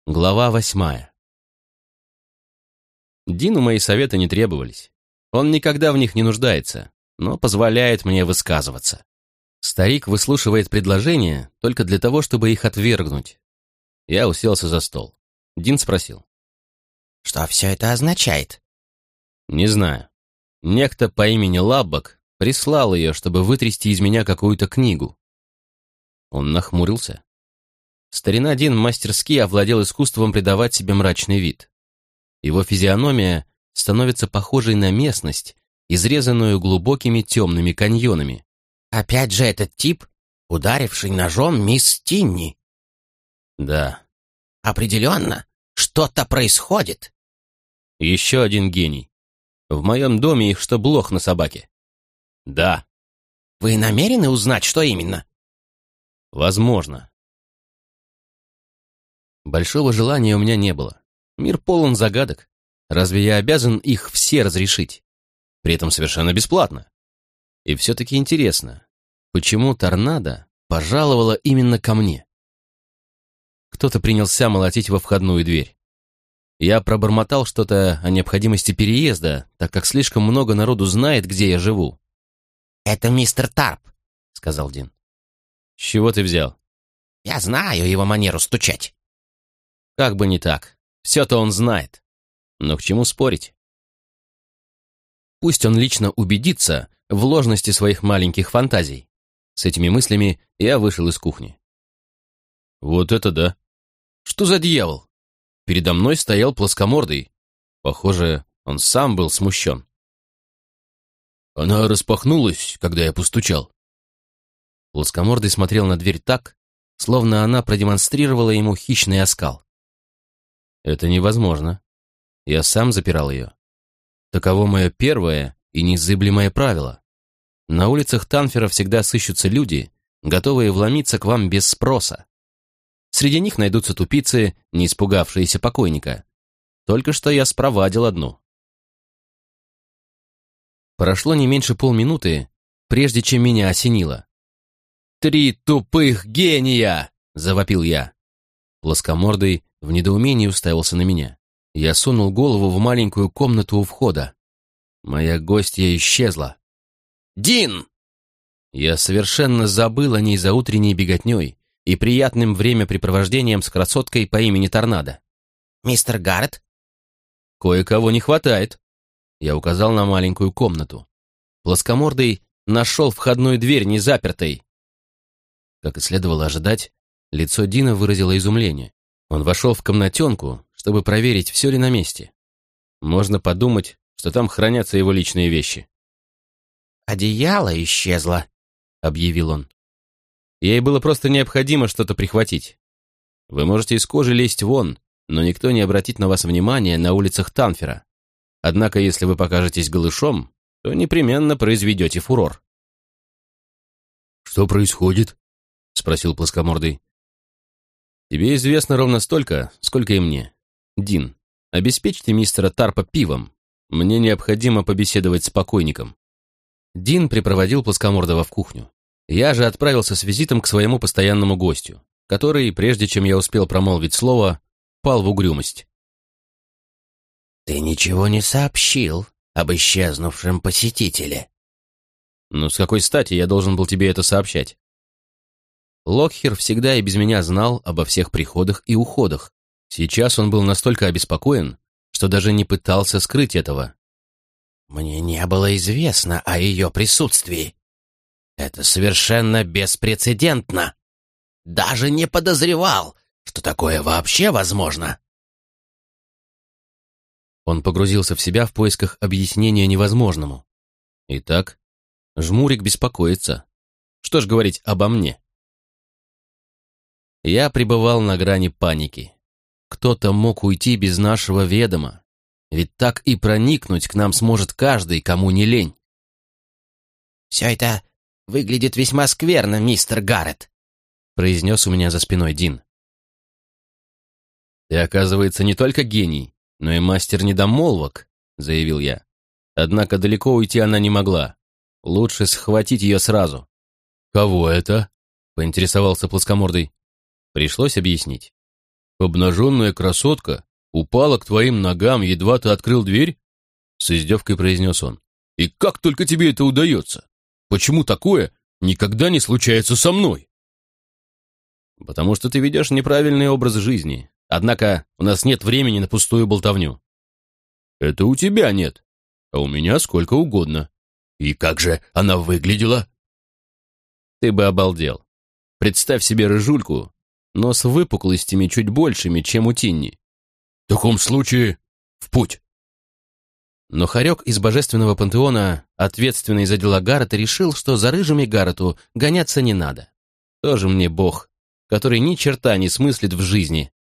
Глава 8. Дину мои советы не требовались. Он никогда в них не нуждается, но позволяет мне высказываться. Старик выслушивает предложения только для того, чтобы их отвергнуть. Я уселся за стол. Дин спросил. Что все это означает? Не знаю. Некто по имени Лаббок прислал ее, чтобы вытрясти из меня какую-то книгу. Он нахмурился. Старина Дин мастерски овладел искусством придавать себе мрачный вид. Его физиономия становится похожей на местность, изрезанную глубокими темными каньонами. Опять же этот тип, ударивший ножом мисс Тинни. Да. Определенно, что-то происходит. Еще один гений. В моем доме их что блох на собаке. Да. Вы намерены узнать, что именно? Возможно. Большого желания у меня не было. Мир полон загадок. Разве я обязан их все разрешить? При этом совершенно бесплатно. И все-таки интересно, почему торнадо пожаловала именно ко мне? Кто-то принялся молотить во входную дверь. Я пробормотал что-то о необходимости переезда, так как слишком много народу знает, где я живу. «Это мистер Тарп», — сказал Дин. «С чего ты взял?» «Я знаю его манеру стучать». Как бы не так. Все-то он знает. Но к чему спорить? Пусть он лично убедится в ложности своих маленьких фантазий. С этими мыслями я вышел из кухни. Вот это да! Что за дьявол? Передо мной стоял плоскомордый. Похоже, он сам был смущен. Она распахнулась, когда я постучал. Плоскомордый смотрел на дверь так, словно она продемонстрировала ему хищный оскал. Это невозможно. Я сам запирал ее. Таково мое первое и незыблемое правило. На улицах Танфера всегда сыщутся люди, готовые вломиться к вам без спроса. Среди них найдутся тупицы, не испугавшиеся покойника. Только что я спровадил одну. Прошло не меньше полминуты, прежде чем меня осенило. «Три тупых гения!» — завопил я. Плоскомордый в недоумении уставился на меня. Я сунул голову в маленькую комнату у входа. Моя гостья исчезла. «Дин!» Я совершенно забыл о ней за утренней беготней и приятным времяпрепровождением с красоткой по имени Торнадо. «Мистер Гаррет?» «Кое-кого не хватает». Я указал на маленькую комнату. Плоскомордый нашел входную дверь незапертой. Как и следовало ожидать, лицо Дина выразило изумление. Он вошел в комнатенку, чтобы проверить, все ли на месте. Можно подумать, что там хранятся его личные вещи. «Одеяло исчезло», — объявил он. Ей было просто необходимо что-то прихватить. Вы можете из кожи лезть вон, но никто не обратит на вас внимания на улицах Танфера. Однако, если вы покажетесь голышом, то непременно произведете фурор. «Что происходит?» — спросил плоскомордый. «Тебе известно ровно столько, сколько и мне. Дин, обеспечьте мистера Тарпа пивом. Мне необходимо побеседовать с покойником». Дин припроводил плоскомордого в кухню. Я же отправился с визитом к своему постоянному гостю, который, прежде чем я успел промолвить слово, пал в угрюмость. «Ты ничего не сообщил об исчезнувшем посетителе». «Ну, с какой стати я должен был тебе это сообщать?» Локхер всегда и без меня знал обо всех приходах и уходах. Сейчас он был настолько обеспокоен, что даже не пытался скрыть этого. «Мне не было известно о ее присутствии. Это совершенно беспрецедентно. Даже не подозревал, что такое вообще возможно». Он погрузился в себя в поисках объяснения невозможному. Итак, жмурик беспокоится. Что ж говорить обо мне? Я пребывал на грани паники. Кто-то мог уйти без нашего ведома. Ведь так и проникнуть к нам сможет каждый, кому не лень. «Все это выглядит весьма скверно, мистер Гаррет», — произнес у меня за спиной Дин. «Ты, оказывается, не только гений, но и мастер недомолвок», — заявил я. Однако далеко уйти она не могла. Лучше схватить ее сразу. «Кого это?» — поинтересовался плоскомордый. Пришлось объяснить. «Обнаженная красотка упала к твоим ногам, едва ты открыл дверь?» С издевкой произнес он. «И как только тебе это удается? Почему такое никогда не случается со мной?» «Потому что ты ведешь неправильный образ жизни. Однако у нас нет времени на пустую болтовню». «Это у тебя нет, а у меня сколько угодно. И как же она выглядела?» «Ты бы обалдел. Представь себе рыжульку, но с выпуклостями чуть большими, чем у Тинни». «В таком случае в путь». Но хорек из божественного пантеона, ответственный за дела Гаррета, решил, что за рыжими Гаррету гоняться не надо. Тоже мне бог, который ни черта не смыслит в жизни,